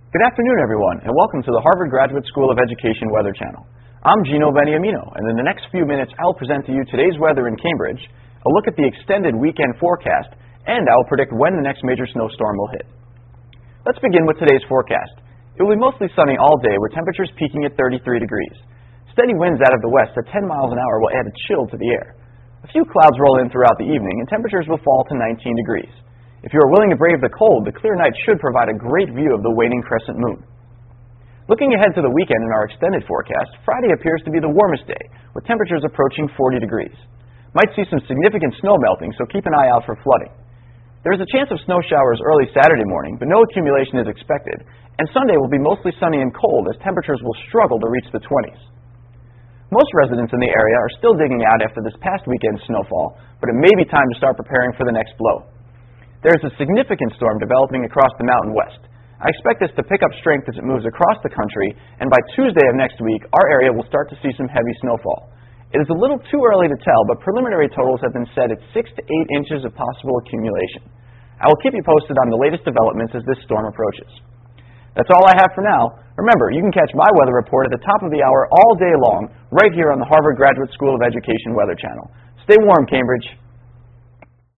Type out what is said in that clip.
Good afternoon, everyone, and welcome to the Harvard Graduate School of Education Weather Channel. I'm Gino Beniamino, and in the next few minutes, I'll present to you today's weather in Cambridge, a look at the extended weekend forecast, and I'll predict when the next major snowstorm will hit. Let's begin with today's forecast. It will be mostly sunny all day, with temperatures peaking at 33 degrees. Steady winds out of the west at 10 miles an hour will add a chill to the air. A few clouds roll in throughout the evening, and temperatures will fall to 19 degrees. If you are willing to brave the cold, the clear night should provide a great view of the waning crescent moon. Looking ahead to the weekend in our extended forecast, Friday appears to be the warmest day, with temperatures approaching 40 degrees. Might see some significant snow melting, so keep an eye out for flooding. There is a chance of snow showers early Saturday morning, but no accumulation is expected, and Sunday will be mostly sunny and cold as temperatures will struggle to reach the 20s. Most residents in the area are still digging out after this past weekend's snowfall, but it may be time to start preparing for the next blow. There is a significant storm developing across the Mountain West. I expect this to pick up strength as it moves across the country, and by Tuesday of next week, our area will start to see some heavy snowfall. It is a little too early to tell, but preliminary totals have been set at 6 to 8 inches of possible accumulation. I will keep you posted on the latest developments as this storm approaches. That's all I have for now. Remember, you can catch my weather report at the top of the hour all day long, right here on the Harvard Graduate School of Education Weather Channel. Stay warm, Cambridge.